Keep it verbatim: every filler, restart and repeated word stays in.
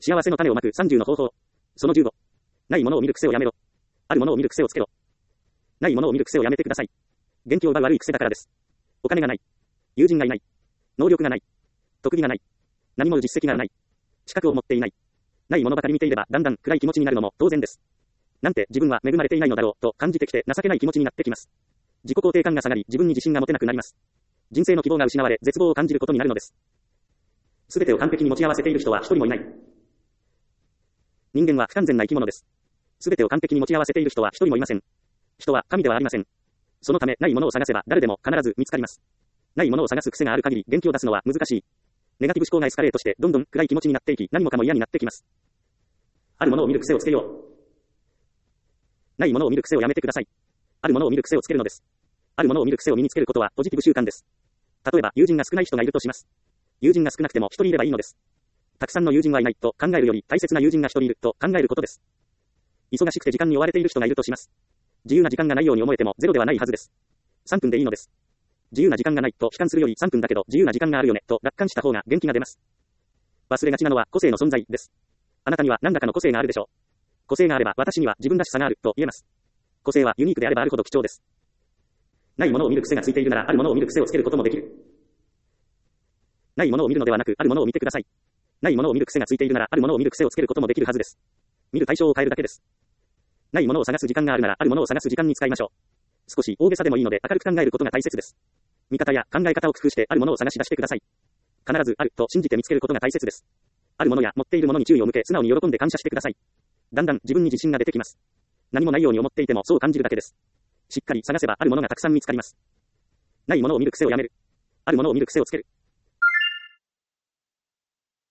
幸せの種をまくさんじゅうの方法。そのじゅうご。ないものを見る癖をやめろ。あるものを見る癖をつけろ。ないものを見る癖をやめてください。元気を奪う悪い癖だからです。お金がない。友人がいない。能力がない。特技がない。何も実績がない。資格を持っていない。ないものばかり見ていればだんだん暗い気持ちになるのも当然です。なんて自分は恵まれていないのだろうと感じてきて情けない気持ちになってきます。自己肯定感が下がり自分に自信が持てなくなります。人生の希望が失われ絶望を感じることになるのです。すべてを完璧に持ち合わせている人は一人もいない。人間は不完全な生き物です。すべてを完璧に持ち合わせている人は一人もいません。人は神ではありません。そのためないものを探せば誰でも必ず見つかります。ないものを探す癖がある限り元気を出すのは難しい。ネガティブ思考がエスカレートしてどんどん暗い気持ちになっていき何もかも嫌になってきます。あるものを見る癖をつけよう。ないものを見る癖をやめてください。あるものを見る癖をつけるのです。あるものを見る癖を身につけることはポジティブ習慣です。例えば友人が少ない人がいるとします。友人が少なくても一人いればいいのです。たくさんの友人はいないと考えるより大切な友人が一人いると考えることです。忙しくて時間に追われている人がいるとします。自由な時間がないように思えてもゼロではないはずです。さんぷんでいいのです。自由な時間がないと悲観するよりさんぷんだけど自由な時間があるよねと楽観した方が元気が出ます。忘れがちなのは個性の存在です。あなたには何らかの個性があるでしょう。個性があれば私には自分らしさがあると言えます。個性はユニークであればあるほど貴重です。ないものを見る癖がついているならあるものを見る癖をつけることもできる。ないものを見るのではなくあるものを見てください。ないものを見る癖がついているならあるものを見る癖をつけることもできるはずです。見る対象を変えるだけです。ないものを探す時間があるならあるものを探す時間に使いましょう。少し大げさでもいいので明るく考えることが大切です。見方や考え方を工夫してあるものを探し出してください。必ずあると信じて見つけることが大切です。あるものや持っているものに注意を向け素直に喜んで感謝してください。だんだん自分に自信が出てきます。何もないように思っていてもそう感じるだけです。しっかり探せばあるものがたくさん見つかります。ないものを見る癖をやめる。あるものを見る癖をつける。